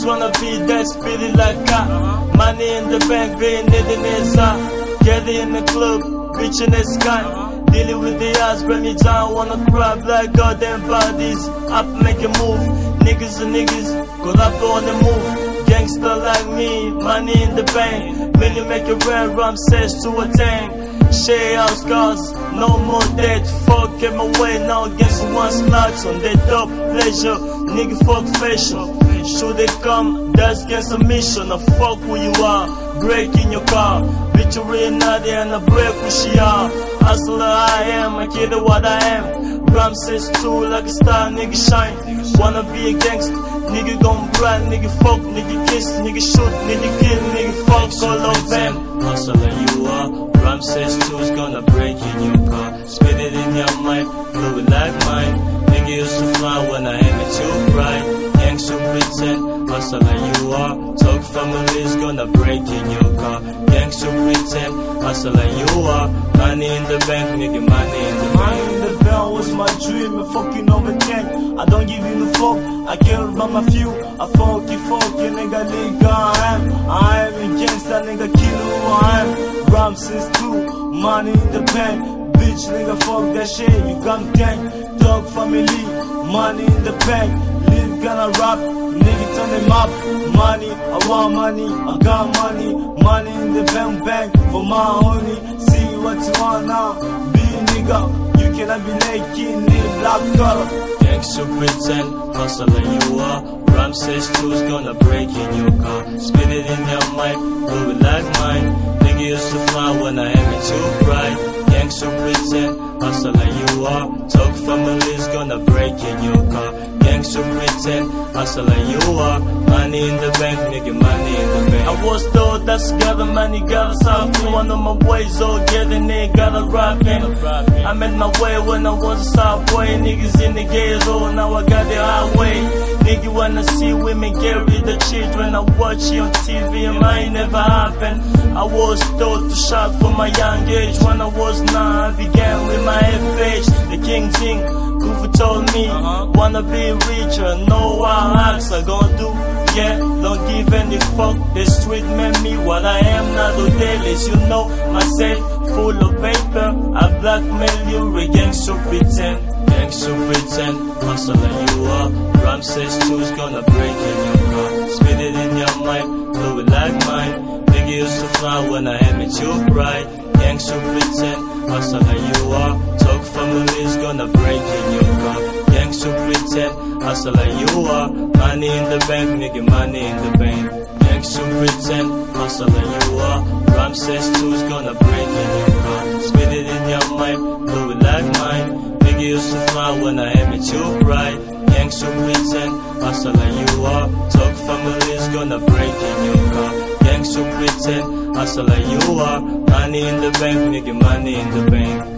Niggas wanna be that spirit like I. Money in the bank, green in his eye. Get in the club, reaching the sky. Dealing with the odds, bring me down. Wanna cry like goddamn bodies. Up, make a move. Niggas and niggas, go up on the move. Gangster like me, money in the bank. When you make a rare rum, says to a tank. Share house cars, no more debt. Fuck him away now, against one slugs on their top pleasure. Nigga, fuck fashion. Should they come, that's against a mission. I fuck who you are, break in your car. Bitch, you really not there and I break who she are. Hustler I am, I care what I am. Ram says too, like a star, nigga shine. Wanna be a gangster, nigga gon' grind, nigga fuck, nigga kiss, nigga shoot, nigga kill, nigga fuck all of them. Hustler you are, Ram says too is gonna break in your car. Spit it in your mind, blow it like mine. Nigga used to fly when I aim at your pride. Gangs who pretend, hustler you are. Talk family's gonna break in your car. Gangs who pretend, hustler you are. Money in the bank, nigga, money in the bank. Money in the bank was my dream, and fucking over 10. I don't give you the fuck, I care about my few. I fuck you, nigga, I am a gangster, nigga, kill who I am. Ram since 2, money in the bank. Bitch, nigga, fuck that shit, you got me gang. Dog family, money in the bank. Live gonna rap, nigga turn them up. Money, I want money, I got money. Money in the bank, for my honey. See what you want now, be a nigga. You cannot be naked, need black color. Gangs who pretend, hustler you are. Ram says two's gonna break in your car. Spit it in your mic, do it like mine. Nigga used to fly when I am at your pride. Gangs who pretend, hustler you are. Talk family's gonna break in your car. Gangs who pretend, hustler you are. Money in the bank, nigga, money in the bank. I was told that's gather money, gotta solve me. One of my ways, all getting it, gotta rap in. I made my way when I was a soft boy. Niggas in the ghetto, now I got the highway. Nigga wanna see women carry the children. I watch it on TV and mine never happened. I was told to shop from my young age. When I was 9, I began with my FH. The King Ting, Kufu told me, wanna be richer, know what acts I gon' do. Yeah, don't give any fuck. The street made me what I am now. The dailies, you know myself, full of paper. I blackmail you, a gangs who pretend. Gangs who pretend, hustler you are. Ram says two's gonna break in your car. Spit it in your mic, do it like mine. Nigga used to fly when I am at your pride. Gangs who pretend, hustler you are. Talk family's gonna break in your car. Gangs who pretend, hustler you are. Money in the bank, nigga, money in the bank. Gangs who pretend, hustler you are. Ram says two's gonna break in your car. Spit it in your mic, do it like mine. Nigga used to fly when I am at your pride. Gangs who pretend, hustler you are. Talk family's gonna break in your car. Gangs who pretend, hustler you are. Money in the bank, nigga, money in the bank.